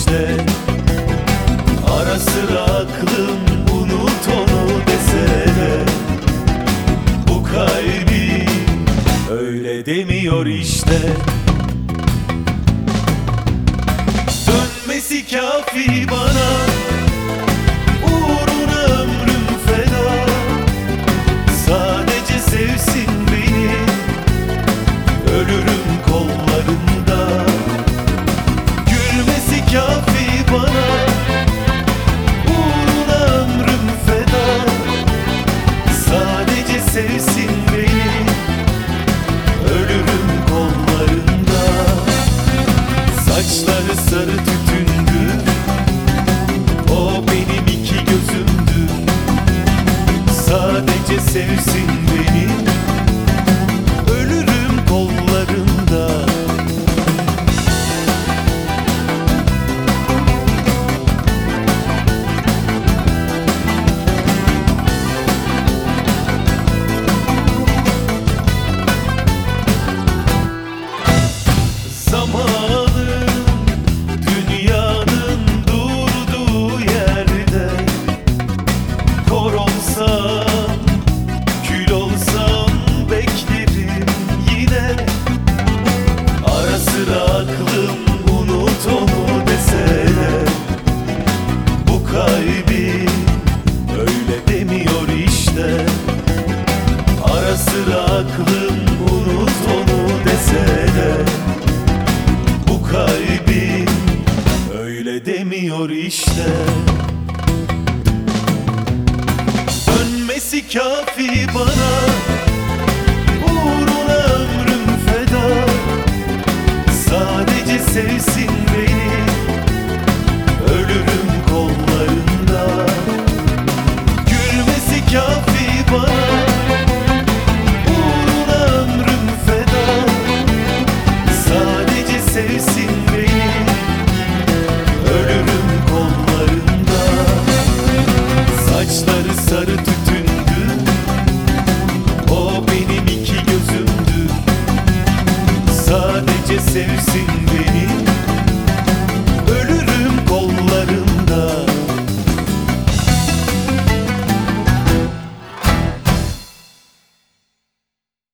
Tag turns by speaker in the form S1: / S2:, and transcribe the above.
S1: işte. Ara sıra aklım unut onu dese de bu kalbim öyle demiyor işte. Dönmesi kafi bana, uğruna ömrüm feda. Sadece sevsin beni, ölürüm kollarında. Gülmesi kafi bana, uğruna ömrüm feda. Sadece sevsin beni, ölürüm kollarında. Saçları sarı tütündü, o benim iki gözümdü. Sadece sevsin beni, ölürüm kollarında. Zamanın, dünyanın durduğu yerde kor olsam, kül olsam beklerim yine. Ara sıra aklım unut onu dese de bu kalbim öyle demiyor işte. Ara sıra aklım unut onu dese de bu kalbim öyle demiyor işte. Dönmesi kafi bana, uğruna ömrüm feda. Sadece sevsin beni, ölürüm kollarında. Gülmesi kafi bana, uğruna ömrüm feda. Sadece sevsin beni, ölürüm kollarında. Saçları sarı tütündü, o benim iki gözümdü. Sadece sevsin beni,